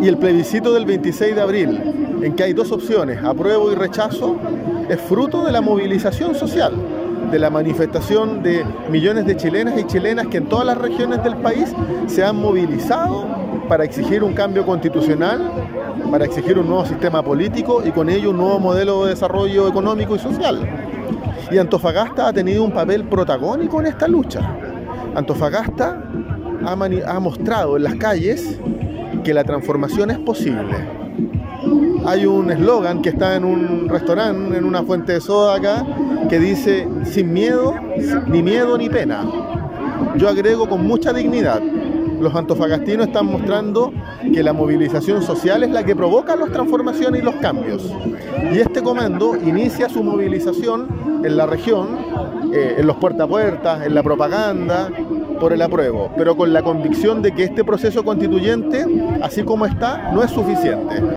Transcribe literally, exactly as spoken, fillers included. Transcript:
Y el plebiscito del veintiséis de abril, en que hay dos opciones, apruebo y rechazo, es fruto de la movilización social, de la manifestación de millones de chilenas y chilenas que en todas las regiones del país se han movilizado para exigir un cambio constitucional, para exigir un nuevo sistema político y con ello un nuevo modelo de desarrollo económico y social. Y Antofagasta ha tenido un papel protagónico en esta lucha. Antofagasta ha, ha mostrado en las calles que la transformación es posible. Hay un eslogan que está en un restaurante, en una fuente de soda acá, que dice, sin miedo, ni miedo ni pena. Yo agrego con mucha dignidad. Los antofagastinos están mostrando que la movilización social es la que provoca las transformaciones y los cambios. Y este comando inicia su movilización en la región, eh, en los puerta a puerta, en la propaganda, por el apruebo, pero con la convicción de que este proceso constituyente, así como está, no es suficiente.